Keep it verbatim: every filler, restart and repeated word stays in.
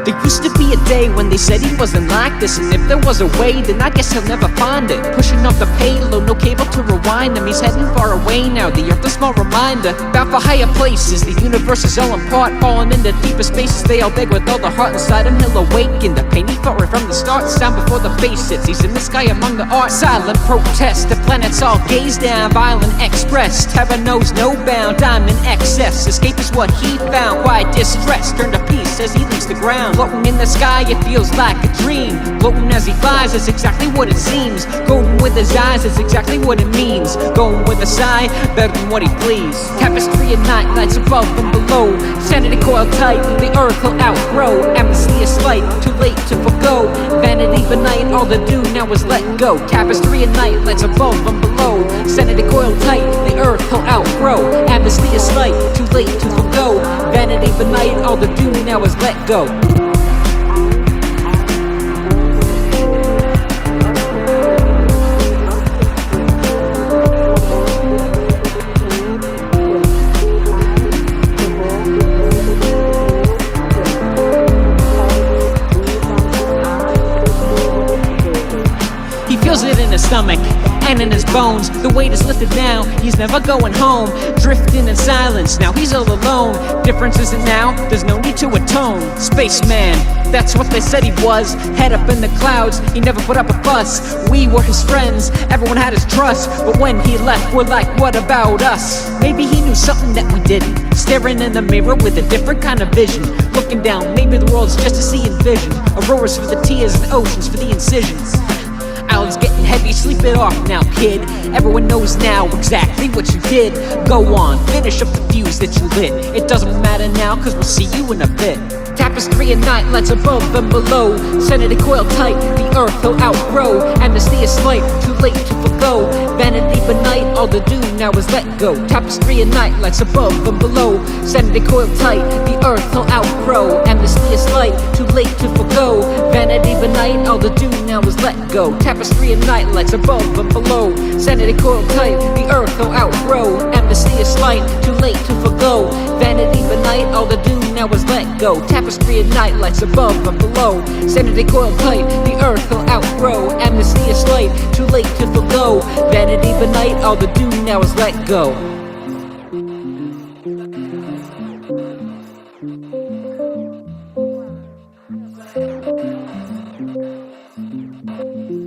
There used to be a day when they said he wasn't like this, and if there was a way, then I guess he'll never find it. Pushing off the payload, no cable to rewind him. He's heading far away now, the earth a small reminder. Bound for higher places, the universe is all in part. Falling into deeper spaces, they all beg with all the heart inside him. He'll awaken the pain he felt right from the start. Sound before the bass hits, he's in the sky among the art. Silent protest, the planets all gaze down. Violent express, terror knows no bound. Diamond excess, escape is what he found. Quiet distress, turn to peace as he leaves the ground. Floating in the sky, it feels like a dream. Floating as he flies, that's exactly what it seems. Going with his eyes, that's exactly what it means. Going with a sigh, better than what he please. Tapestry at night, lights above and below. Sanity coiled tight, the earth he'll outgrow. Amnesty is slight, too late to forgo. Vanity benign, all to do now is let go. Tapestry at night, lights above and below. Sanity coiled tight, the earth he'll outgrow. Amnesty is slight, too late to forgo. Vanity benign, all to do now is let go. He feels it in his stomach and in his bones. The weight is lifted now, he's never going home. Drifting in silence, now he's all alone. Difference isn't now, there's no need to atone. Spaceman, that's what they said he was. Head up in the clouds, he never put up a fuss. We were his friends, everyone had his trust. But when he left, we're like, what about us? Maybe he knew something that we didn't. Staring in the mirror with a different kind of vision. Looking down, maybe the world's just a sea in vision. Auroras for the tears and oceans for the incisions. Island's getting heavy, sleep it off now, kid. Everyone knows now exactly what you did. Go on, finish up the fuse that you lit. It doesn't matter now, cause we'll see you in a bit. Tapestry at night, lights above and below. Sanity coiled tight, the earth he'll outgrow. Amnesty is slight, too late to forgo. Vanity benign, all to do now is let go. Tapestry at night, lights above and below. Sanity coiled tight, the earth he'll outgrow. Amnesty is slight, too late to forgo. Vanity benign, all to do now is let go. Tapestry at night, lights above and below. Sanity coiled tight, the earth he'll outgrow. Amnesty is slight, too late to forgo. Vanity benign, all to do now is let go. Tapestry at night, lights above and below. Sanity coiled tight, the earth he'll outgrow. Amnesty is slight, too late to forgo. Vanity benign, all to do now is let go. Thank you.